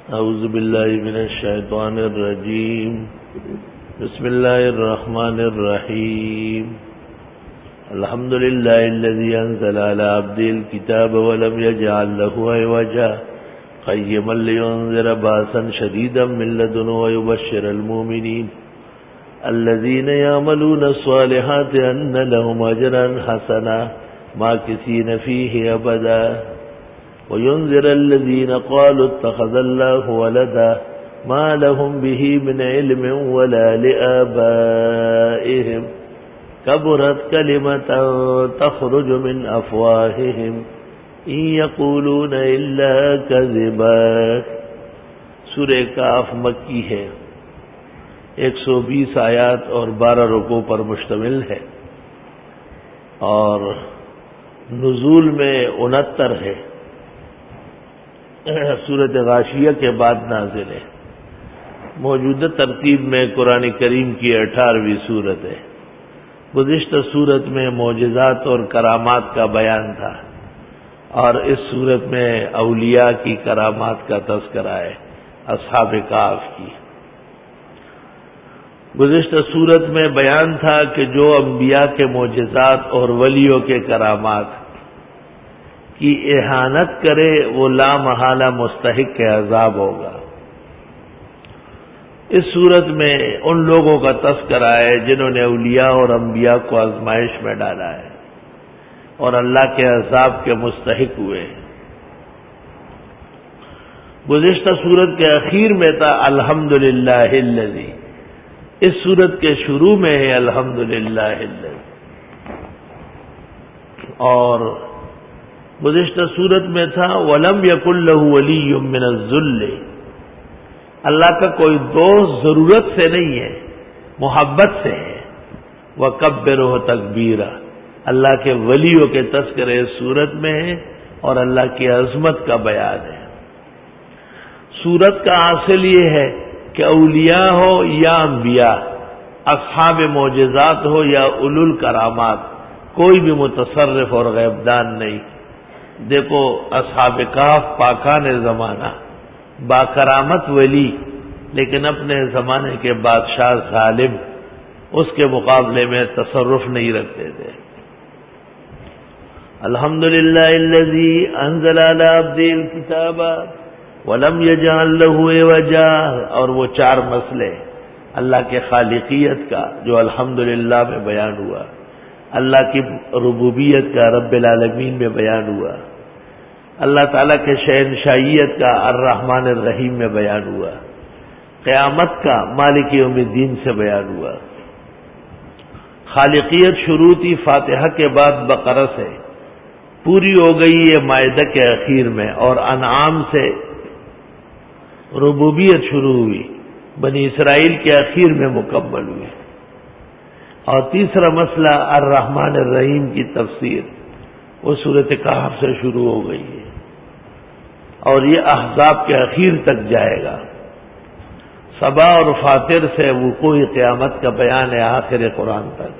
اعوذ باللہ من الشیطان الرجیم بسم اللہ الرحمن الرحیم الحمد للہ الذی انزل علی عبدہ الکتاب ولم یجعل له عوجا قیما لینذر باسا شدیدا من لدنہ ویبشر المؤمنین الذین یعملون الصالحات ان لهم اجرا حسنا ماکثین فیہ ابدا وينذر الذين قالوا اتخذ الله ولدا ما لهم به من علم ولا لآبائهم كبرت كلمة تخرج من أفواههم إن يقولون إلا كذبا. سورہ کاف مکی ہے، 120 آیات اور 12 رکوع پر مشتمل ہے اور نزول میں 69 ہے. سورۃ غاشیہ کے بعد نازل ہے. موجودہ ترتیب میں قرآن کریم کی 18ویں سورت ہے. گزشتہ سورت میں معجزات اور کرامات کا بیان تھا اور اس سورت میں اولیاء کی کرامات کا تذکرہ ہے، اصحاب کہف کی. گزشتہ سورت میں بیان تھا کہ جو انبیاء کے معجزات اور ولیوں کے کرامات کی اہانت کرے وہ لا محالہ مستحق کے عذاب ہوگا. اس صورت میں ان لوگوں کا تذکرہ ہے جنہوں نے اولیاء اور انبیاء کو آزمائش میں ڈالا ہے اور اللہ کے عذاب کے مستحق ہوئے. گزشتہ سورت کے اخیر میں تھا الحمدللہ الذی. اس سورت کے شروع میں ہے الحمدللہ الذی. اور گزشتہ سورت میں تھا وَلَمْ يَكُنْ لَهُ وَلِيٌّ مِّنَ الذُّلِّ. اللہ کا کوئی دوست ضرورت سے نہیں ہے، محبت سے ہے. وَكَبِّرْهُ تَكْبِيرًا. اللہ کے ولیوں کے تذکرے اس سورت میں ہے اور اللہ کی عظمت کا بیان ہے. سورت کا حاصل یہ ہے کہ اولیاء ہو یا انبیاء، اصحاب معجزات ہو یا اولو الکرامات، کوئی بھی متصرف اور غیبدان نہیں. دیکھو اصحاب کہف پاکان زمانہ، باکرامت ولی، لیکن اپنے زمانے کے بادشاہ ظالم اس کے مقابلے میں تصرف نہیں رکھتے تھے. الحمدللہ الذی انزل علی عبدہ الکتاب ولم یجعل له عوجا. اور وہ 4 مسئلے اللہ کے خالقیت کا جو الحمدللہ میں بیان ہوا، اللہ کی ربوبیت کا رب العالمین میں بیان ہوا، اللہ تعالیٰ کے شہنشاہیت کا الرحمن الرحیم میں بیان ہوا، قیامت کا مالک یوم الدین سے بیان ہوا. خالقیت شروع تھی فاتحہ کے بعد بقرہ سے، پوری ہو گئی ہے مائدہ کے اخیر میں، اور انعام سے ربوبیت شروع ہوئی، بنی اسرائیل کے اخیر میں مکمل ہوئی. اور تیسرا مسئلہ الرحمن الرحیم کی تفسیر وہ سورۃ کہف سے شروع ہو گئی ہے اور یہ احزاب کے اخیر تک جائے گا. صبا اور فاطر سے وقوع قیامت کا بیان ہے آخر قرآن تک.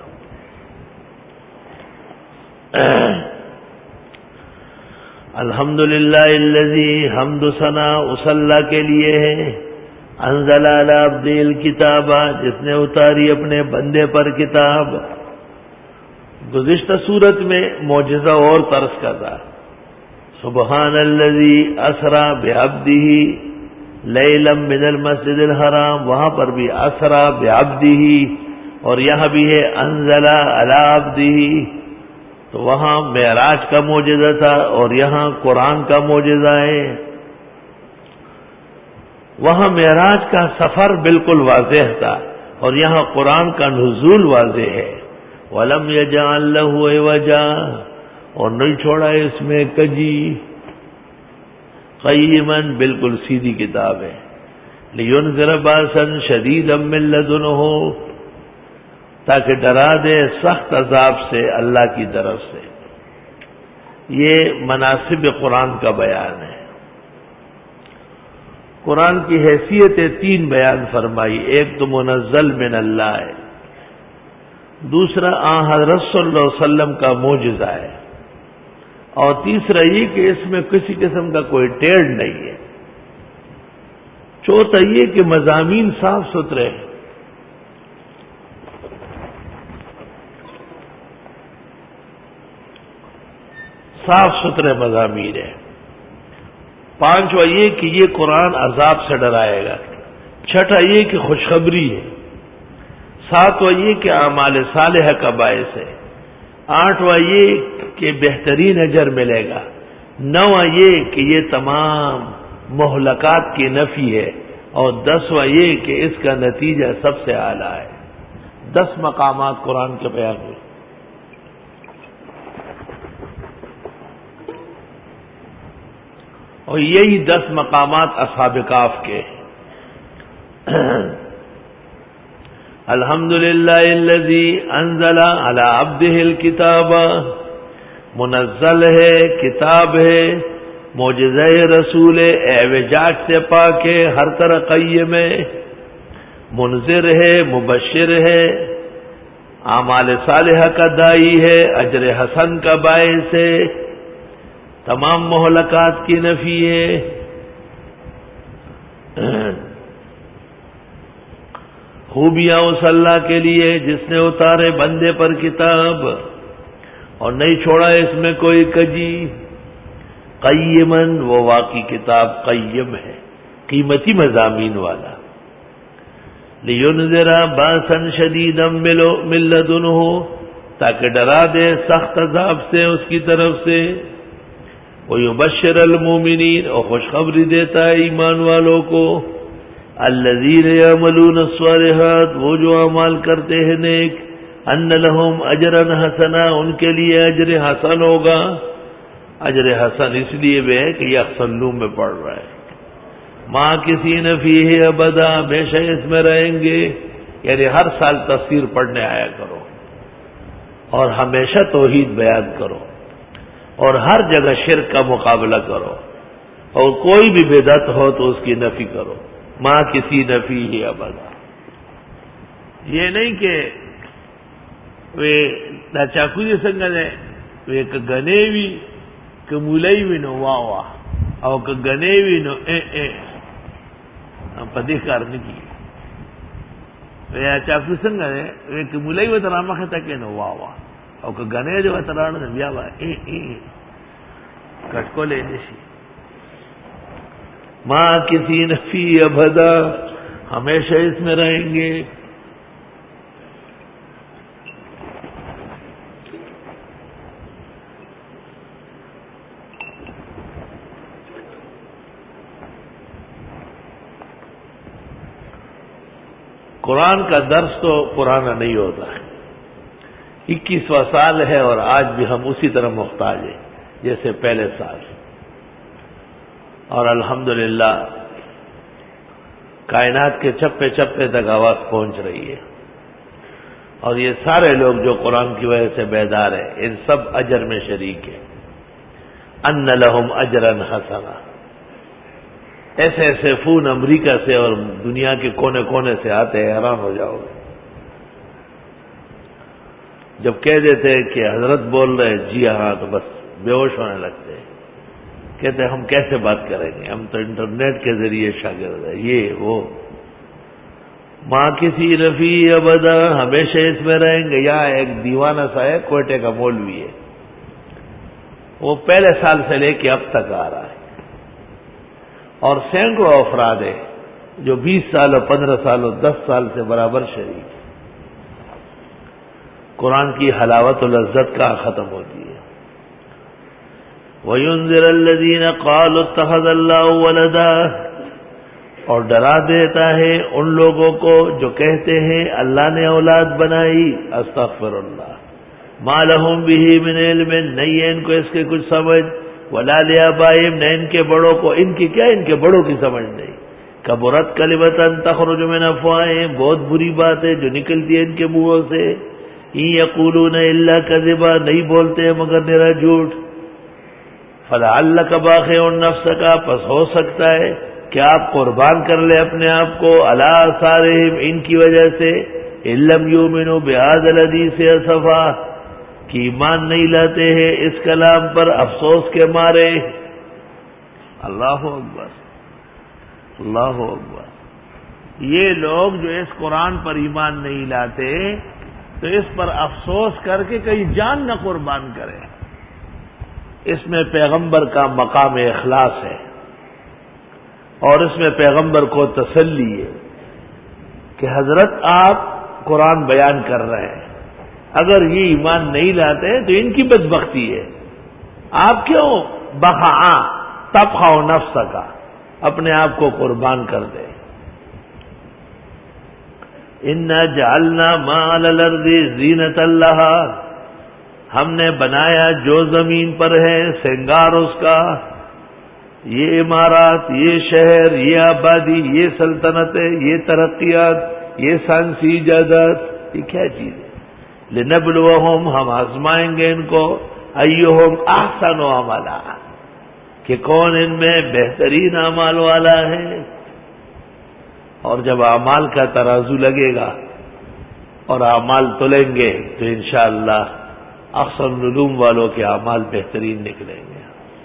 الحمدللہ الذی، حمد و ثنا اس اللہ کے لیے ہے، انزل علی عبدہ الکتاب، جس نے اتاری اپنے بندے پر کتاب. گزشتہ صورت میں معجزہ اور طرز کا تھا. سبحان الذی اسری بعبدہ لیلا من المسجد الحرام، وہاں پر بھی اسری بعبدہ، اور یہاں بھی ہے انزل علی عبدہ. تو وہاں معراج کا معجزہ تھا اور یہاں قرآن کا معجزہ ہے. وہاں معراج کا سفر بالکل واضح تھا اور یہاں قرآن کا نزول واضح ہے. وَلَمْ يَجْعَلْ لَهُ عِوَجًا، اور نہیں چھوڑا اس میں کجی. قیماً، بالکل سیدھی کتاب ہے. لِيُنذِرَ بَأْسًا شَدِيدًا مِّن لَّدُنْهُ، تاکہ ڈرا دے سخت عذاب سے اللہ کی طرف سے. یہ مناسب قرآن کا بیان ہے. قرآن کی حیثیتیں 3 بیان فرمائی. ایک تو منزل من اللہ ہے، دوسرا حضرت صلی اللہ علیہ وسلم کا معجزہ ہے، اور تیسرا یہ کہ اس میں کسی قسم کا کوئی ٹیڑھ نہیں ہے. چوتھا یہ کہ مضامین صاف ستھرے ہیں، صاف ستھرے مضامین ہیں۔ پانچواں یہ کہ یہ قرآن عذاب سے ڈرائے گا۔ چھٹا یہ کہ خوشخبری ہے۔ ساتواں یہ کہ اعمال صالحہ کا باعث ہے۔ آٹھواں یہ کہ بہترین اجر ملے گا۔ نواں یہ کہ یہ تمام مہلکات کی نفی ہے، اور 10واں یہ کہ اس کا نتیجہ سب سے اعلیٰ ہے۔ 10 مقامات قرآن کے بیان ہوئے۔ اور یہی 10 مقامات اصحاب کہف کے الحمدللہ الذی انزل علی عبدہ الکتاب، منزل ہے، کتاب ہے، معجزہ رسول ہے، اعوجاج سے پاک ہے، ہر طرح قیم ہے، منذر ہے، مبشر ہے، اعمال صالحہ کا دائی ہے، اجر حسن کا باعث ہے، تمام مہلکات کی نفی ہے۔ خوبیاں اس اللہ کے لیے جس نے اتارے بندے پر کتاب اور نہیں چھوڑا اس میں کوئی کجی۔ قیمن، وہ واقعی کتاب قیم ہے، قیمتی مضامین والا۔ لینذر باسا شدیدا من لدنہ، تاکہ ڈرا دے سخت عذاب سے اس کی طرف سے۔ وَيُبَشِّرَ الْمُؤْمِنِينَ، اور خوشخبری دیتا ہے ایمان والوں کو۔ الَّذِينَ يَعْمَلُونَ الصَّالِحَاتِ، وہ جو اعمال کرتے ہیں نیک، أَنَّ لَهُمْ أَجْرًا حَسَنًا، ان کے لیے اجر حسن ہوگا۔ اجر حسن اس لیے بھی ہے کہ یہ اخصلوم میں پڑھ رہا ہے۔ ماں کسی نے فیہ ابدا، ہمیشہ اس میں رہیں گے، یعنی ہر سال تفسیر پڑھنے آیا کرو اور ہمیشہ توحید بیان کرو، اور ہر جگہ شرک کا مقابلہ کرو، اور کوئی بھی بدعت ہو تو اس کی نفی کرو۔ ماں کسی نفی ہی ابدا، یہ نہیں کہ وہ دا چاکوی څنګه ده وی که غنیوی که مولوی نو وا وا، او که غنیوی نو په دې کار نه کی وی چاکوی څنګه ده وی که مولوی و تر مخه تک نو وا وا، او که غنی دې و تر نه بیا وا کټکولې نشي۔ ماں کسی نفی ابدا، ہمیشہ اس میں رہیں گے۔ قرآن کا درس تو پرانا نہیں ہوتا ہے، 21واں سال ہے اور آج بھی ہم اسی طرح محتاج ہیں جیسے پہلے سال، اور الحمدللہ کائنات کے چپے چپے تک آواز پہنچ رہی ہے، اور یہ سارے لوگ جو قرآن کی وجہ سے بیدار ہیں ان سب اجر میں شریک ہیں۔ ان لہم اجرا حسنا، ایسے ایسے فون امریکہ سے اور دنیا کے کونے کونے سے آتے ہیں، حیران ہو جاؤ گے جب کہہ دیتے کہ حضرت بول رہے جی ہاں تو بس بے ہوش ہونے لگتے ہیں، کہتے ہیں ہم کیسے بات کریں گے، ہم تو انٹرنیٹ کے ذریعے شاگرد ہیں، یہ وہ۔ ماں کسی رفیع ابدا، ہمیشہ اس میں رہیں گے۔ یہاں ایک دیوانہ سا ہے، کوئٹے کا مولوی ہے، وہ پہلے سال سے لے کے اب تک آ رہا ہے، اور سینکڑوں افراد ہیں جو 20 سال اور 15 سال اور 10 سال سے برابر شریک ہیں۔ قرآن کی حلاوت و لذت کا ختم ہوتی ہے۔ وَيُنذِرَ الَّذِينَ قَالُوا اتَّخَذَ اللَّهُ وَلَدًا، اور ڈرا دیتا ہے ان لوگوں کو جو کہتے ہیں اللہ نے اولاد بنائی، استغفر اللہ، مَا لَهُم بِهِ مِنْ عِلْمٍ، نہیں ہے ان کو اس کے کچھ سمجھ، وَلَا لِآبَائِهِمْ، نہ ان کے بڑوں کو، ان کی کیا، ان کے بڑوں کی سمجھ نہیں۔ کبرت کلمۃ تخرج من افواہہم، بہت بری بات ہے جو نکلتی ہے ان کے منہوں سے۔ ان یقولون الا کذبا، نہیں بولتے مگر نرا جھوٹ۔ فلعلک باخع نفسک، پس ہو سکتا ہے کہ آپ قربان کر لیں اپنے آپ کو، علی آثارہم، ان کی وجہ سے، ان لم یؤمنوا بہذا الحدیث اسفا، کہ ایمان نہیں لاتے ہیں اس کلام پر افسوس کے مارے۔ اللہ اکبر۔ اللہ اکبر. یہ لوگ جو اس قرآن پر ایمان نہیں لاتے تو اس پر افسوس کر کے کئی جان نہ قربان کرے. اس میں پیغمبر کا مقام اخلاص ہے اور اس میں پیغمبر کو تسلی ہے کہ حضرت آپ قرآن بیان کر رہے ہیں، اگر یہ ایمان نہیں لاتے تو ان کی بدبختی ہے. آپ کیوں بخا تبخاؤ نفس کا اپنے آپ کو قربان کر دیں. انا جعلنا ما علی الارض زینۃ لہا، ہم نے بنایا جو زمین پر ہے سنگار اس کا، یہ عمارات، یہ شہر، یہ آبادی، یہ سلطنتیں، یہ ترقیات، یہ سائنسی ایجادات، یہ کیا چیز ہے؟ لنبلوہم، ہم آزمائیں گے ان کو، ایہم احسن عملا، کہ کون ان میں بہترین اعمال والا ہے. اور جب اعمال کا ترازو لگے گا اور اعمال تلیں گے تو انشاءاللہ احسن العلوم والوں کے اعمال بہترین نکلیں گے.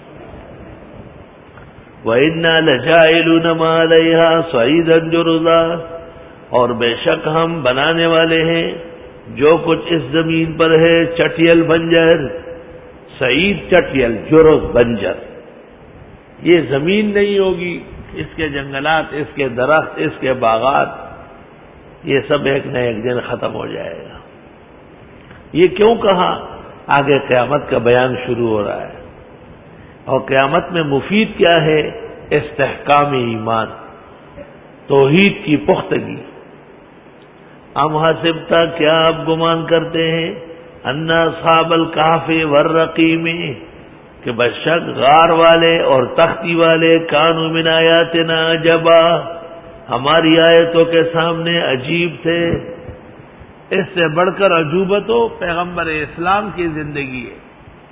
وَإِنَّا لَجَاعِلُونَ مَا عَلَيْهَا صَعِيدًا جُرُزًا، اور بے شک ہم بنانے والے ہیں جو کچھ اس زمین پر ہے چٹیل بنجر. سعید چٹیل، جرز بنجر. یہ زمین نہیں ہوگی، اس کے جنگلات، اس کے درخت، اس کے باغات، یہ سب ایک نہ ایک دن ختم ہو جائے گا. یہ کیوں کہا؟ آگے قیامت کا بیان شروع ہو رہا ہے، اور قیامت میں مفید کیا ہے؟ استحکام ایمان، توحید کی پختگی. ام حسبتا، کیا آپ گمان کرتے ہیں، ان اصحاب الکہف والرقیم، کہ بشک غار والے اور تختی والے کانوا من آیاتنا عجبا، ہماری آیتوں کے سامنے عجیب تھے. اس سے بڑھ کر عجوبت ہو پیغمبر اسلام کی زندگی ہے.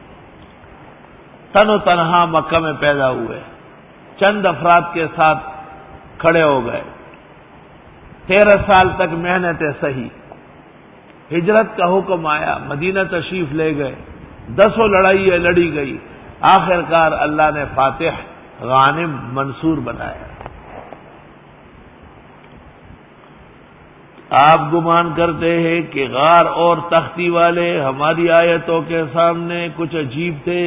تن و تنہا مکہ میں پیدا ہوئے، چند افراد کے ساتھ کھڑے ہو گئے، 13 سال تک محنتیں سہی، ہجرت کا حکم آیا، مدینہ تشریف لے گئے، 10 لڑائیاں لڑی گئی، آخر کار اللہ نے فاتح غانم منصور بنایا. آپ گمان کرتے ہیں کہ غار اور تختی والے ہماری آیتوں کے سامنے کچھ عجیب تھے.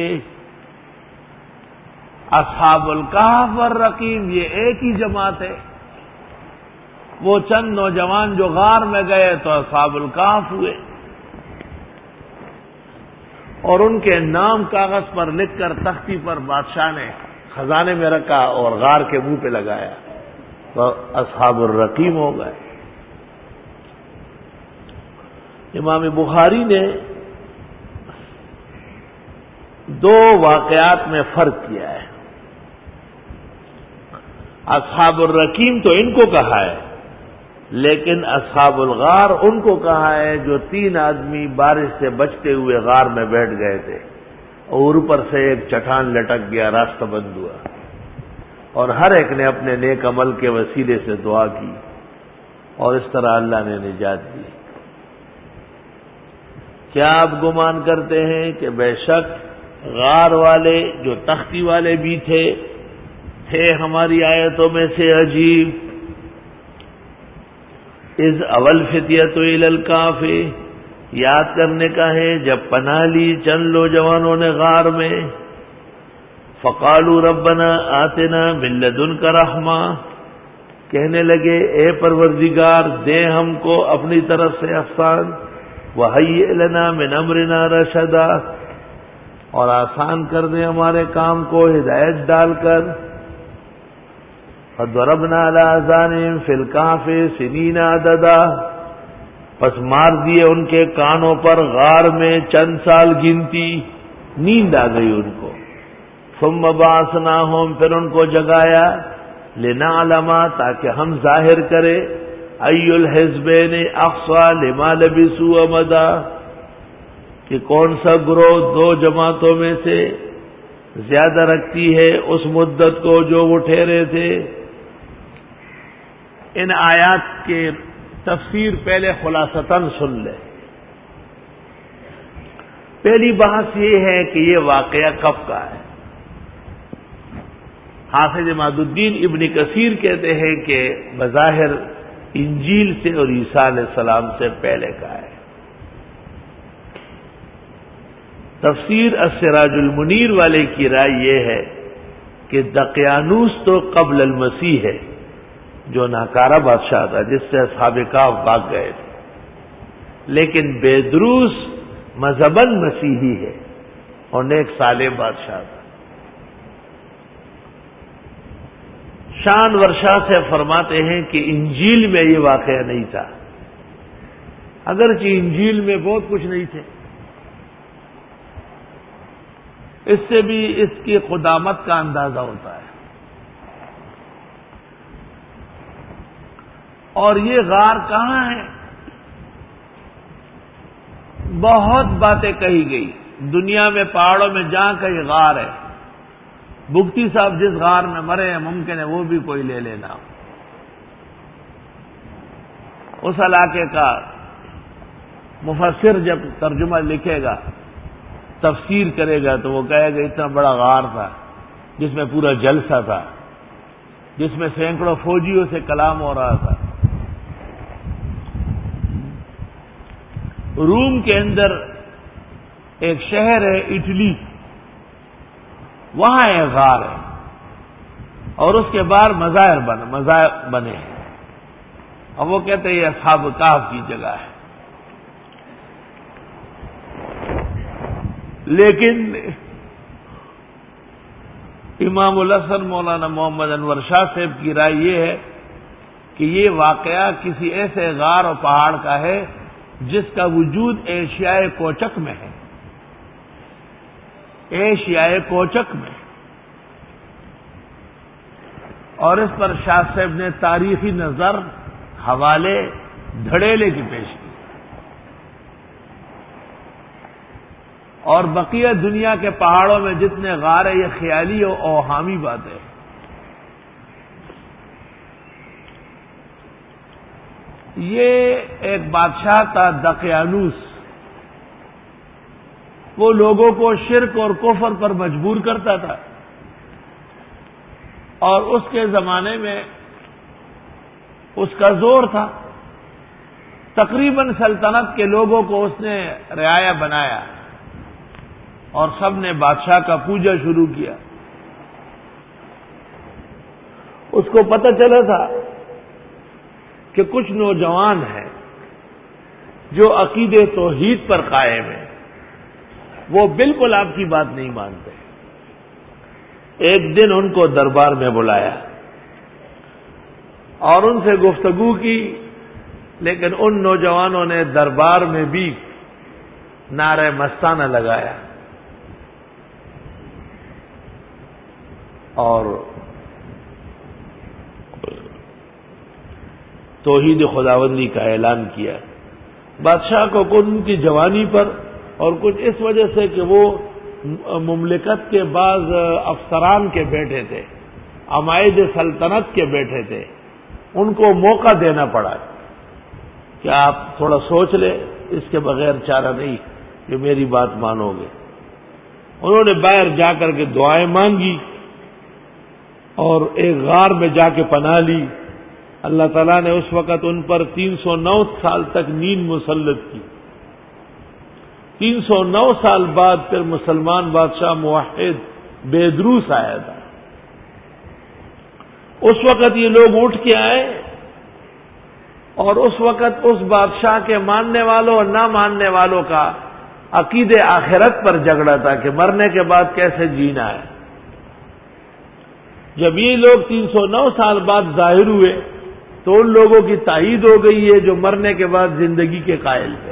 اصحاب الکہف والرقیم یہ ایک ہی جماعت ہے. وہ چند نوجوان جو غار میں گئے تو اصحاب الکہف ہوئے، اور ان کے نام کاغذ پر لکھ کر تختی پر بادشاہ نے خزانے میں رکھا اور غار کے منہ پہ لگایا تو اصحاب الرقیم ہو گئے. امام بخاری نے 2 واقعات میں فرق کیا ہے. اصحاب الرقیم تو ان کو کہا ہے، لیکن اصحاب الغار ان کو کہا ہے جو 3 آدمی بارش سے بچتے ہوئے غار میں بیٹھ گئے تھے اور اوپر سے ایک چٹان لٹک گیا، راستہ بند ہوا، اور ہر ایک نے اپنے نیک عمل کے وسیلے سے دعا کی اور اس طرح اللہ نے نجات دی. کیا آپ گمان کرتے ہیں کہ بے شک غار والے جو تختی والے بھی تھے ہماری آیتوں میں سے عجیب. اذ اول فتیۃ الی الکہف، یاد کرنے کا ہے جب پناہ لی چند نوجوانوں نے غار میں. فقالوا ربنا آتنا من لدنک رحمہ، کہنے لگے اے پروردگار دے ہم کو اپنی طرف سے احسان، وہیئ لنا من امرنا رشدا، اور آسان کر دے ہمارے کام کو ہدایت ڈال کر. فضربنا علی آذانہم فی الکہف سنین عددا، پس مار دیے ان کے کانوں پر غار میں چند سال گنتی، نیند آ گئی ان کو. ثم بعثناہم، پھر ان کو جگایا، لنعلم، تاکہ ہم ظاہر کرے، ای الحزبین احصی لما لبثوا امدا، کہ کون سا گروہ 2 جماعتوں میں سے زیادہ رکھتی ہے اس مدت کو جو وہ ٹھہرے تھے. ان آیات کے تفسیر پہلے خلاصتاً سن لیں. پہلی بحث یہ ہے کہ یہ واقعہ کب کا ہے. حافظ عماد الدین ابن کثیر کہتے ہیں کہ بظاہر انجیل سے اور عیسیٰ علیہ السلام سے پہلے کا ہے۔ تفسیر السراج المنیر والے کی رائے یہ ہے کہ دقیانوس تو قبل المسیح ہے، جو ناکارہ بادشاہ تھا جس سے اصحاب کہف بھاگ گئے تھے، لیکن بیدروس مذہباً مسیحی ہے اور نیک صالح بادشاہ تھا۔ شان ورشاہ سے فرماتے ہیں کہ انجیل میں یہ واقعہ نہیں تھا، اگرچہ انجیل میں بہت کچھ نہیں تھے، اس سے بھی اس کی قدامت کا اندازہ ہوتا ہے۔ اور یہ غار کہاں ہے؟ بہت باتیں کہی گئی دنیا میں، پہاڑوں میں جہاں کہیں غار ہے۔ بگٹی صاحب جس غار میں مرے ہیں ممکن ہے وہ بھی کوئی لے لینا، اس علاقے کا مفسر جب ترجمہ لکھے گا، تفسیر کرے گا تو وہ کہے گا اتنا بڑا غار تھا جس میں پورا جلسہ تھا، جس میں سینکڑوں فوجیوں سے کلام ہو رہا تھا۔ روم کے اندر ایک شہر ہے اٹلی، وہاں ایک غار ہے اور اس کے باہر مزار بنے ہیں، اور وہ کہتے ہیں یہ اصحاب کہف کی جگہ ہے۔ لیکن امام الحسن مولانا محمد انور شاہ صاحب کی رائے یہ ہے کہ یہ واقعہ کسی ایسے غار اور پہاڑ کا ہے جس کا وجود ایشیائے کوچک میں ہے، ایشیائے کوچک میں، اور اس پر شاہ صاحب نے تاریخی نظر، حوالے، دھڑیلے کی پیش کی، اور بقیہ دنیا کے پہاڑوں میں جتنے غار ہیں یہ خیالی اور اوہامی باتیں ہیں۔ یہ ایک بادشاہ تھا دقیانوس، وہ لوگوں کو شرک اور کفر پر مجبور کرتا تھا، اور اس کے زمانے میں اس کا زور تھا، تقریباً سلطنت کے لوگوں کو اس نے رعایا بنایا اور سب نے بادشاہ کا پوجا شروع کیا۔ اس کو پتہ چلا تھا کہ کچھ نوجوان ہیں جو عقیدے توحید پر قائم ہیں، وہ بالکل آپ کی بات نہیں مانتے۔ ایک دن ان کو دربار میں بلایا اور ان سے گفتگو کی، لیکن ان نوجوانوں نے دربار میں بھی نعرہ مستانہ لگایا اور توحید خداوندی کا اعلان کیا۔ بادشاہ کو کچھ ان کی جوانی پر اور کچھ اس وجہ سے کہ وہ مملکت کے بعض افسران کے بیٹے تھے، عمائد سلطنت کے بیٹے تھے، ان کو موقع دینا پڑا کہ آپ تھوڑا سوچ لیں، اس کے بغیر چارہ نہیں کہ میری بات مانو گے۔ انہوں نے باہر جا کر کے دعائیں مانگی اور ایک غار میں جا کے پناہ لی۔ اللہ تعالیٰ نے اس وقت ان پر 309 سال تک نیند مسلط کی۔ 309 سال بعد پھر مسلمان بادشاہ موحد بیدروس آیا تھا۔ اس وقت یہ لوگ اٹھ کے آئے اور اس وقت اس بادشاہ کے ماننے والوں اور نہ ماننے والوں کا عقید آخرت پر جھگڑا تھا کہ مرنے کے بعد کیسے جینا ہے۔ جب یہ لوگ 309 سال بعد ظاہر ہوئے تو ان لوگوں کی تائید ہو گئی ہے جو مرنے کے بعد زندگی کے قائل تھے۔